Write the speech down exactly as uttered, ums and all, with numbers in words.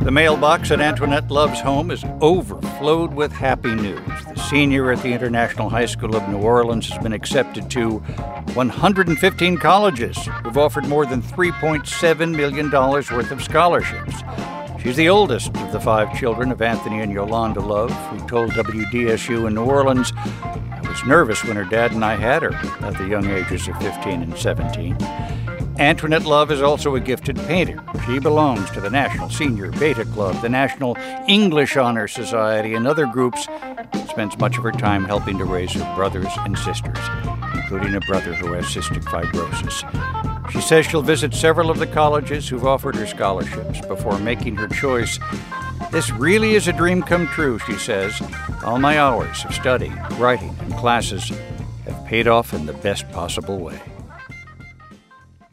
The mailbox at Antoinette Love's home is overflowed with happy news. The senior at the International High School of New Orleans has been accepted to one hundred fifteen colleges who've offered more than three point seven million dollars worth of scholarships. She's the oldest of the five children of Anthony and Yolanda Love, who told W D S U in New Orleans, "I was nervous when her dad and I had her at the young ages of fifteen and seventeen. Antoinette Love is also a gifted painter. She belongs to the National Senior Beta Club, the National English Honor Society, and other groups. Spends much of her time helping to raise her brothers and sisters, including a brother who has cystic fibrosis. She says she'll visit several of the colleges who've offered her scholarships before making her choice. This really is a dream come true, she says. All my hours of study, writing, and classes have paid off in the best possible way."